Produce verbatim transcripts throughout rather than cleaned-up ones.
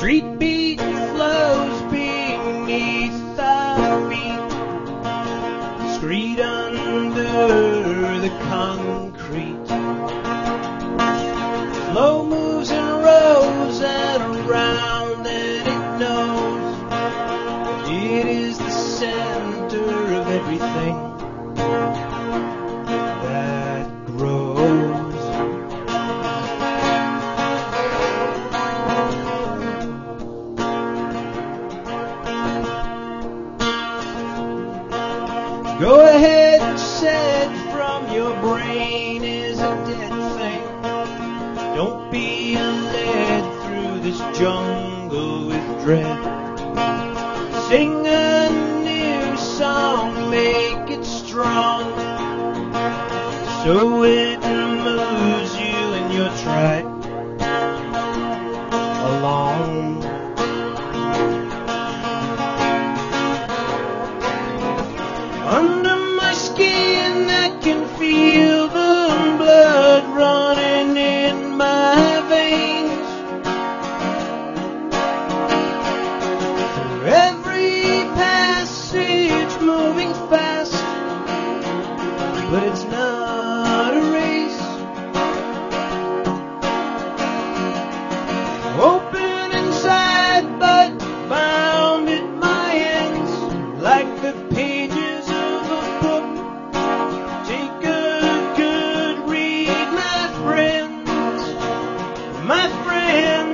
street beat flows beneath our feet. Street under the concrete. Flow moves in rows and around, and it knows it is the center of everything that grows. Go ahead and set from your brain is a dead thing. Don't be led through this jungle with dread. Sing a new song, make it strong, so it moves you in your track along. Under my skin I can feel the blood running in my veins. Through every passage moving fast, but it's not a race. Open inside but bound at my ends, like the pages of a book. Take a good read, my friends, my friends.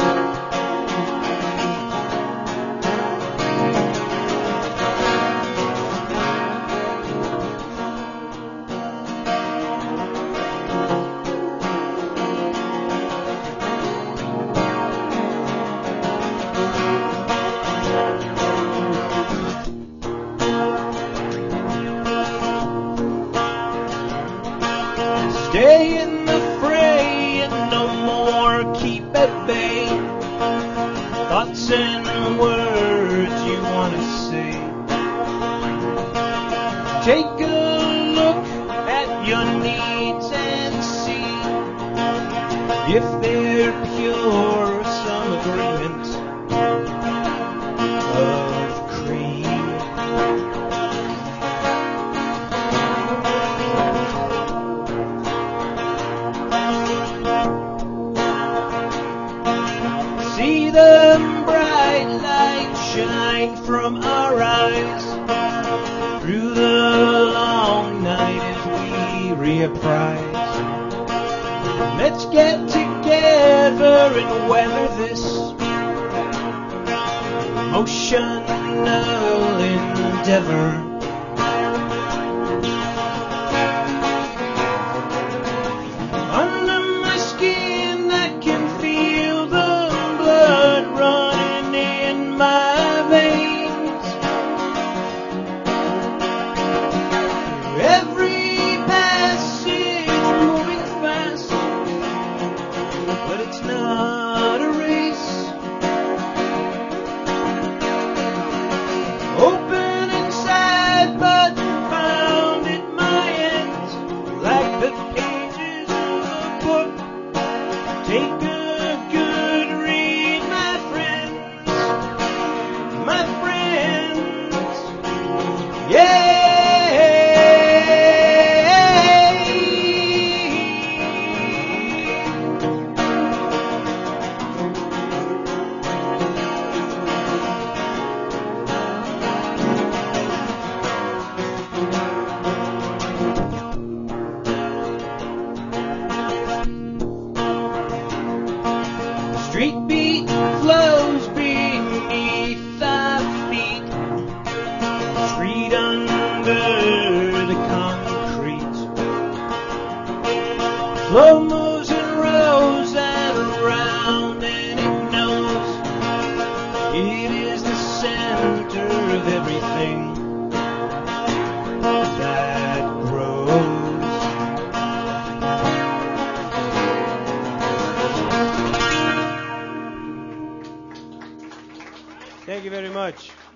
Stay in the fray and no more keep at bay thoughts and words you want to say. Take a look at your needs and see if they're pure, some agreement of cream. See the bright light shine from our eyes through the long night as we reapprise. Let's get together and weather this emotional endeavor. Under my skin I can feel the blood running in my veins. Through every passage moving fast, but it's not a race. Open inside but bound at my ends, like the pages of a book. Take a good read, my friends, my friends, yeah. Street beat flows beneath our feet. Street under the concrete. Flow moves in rows and around, and it knows it is the center of everything that grows. Thank you very much.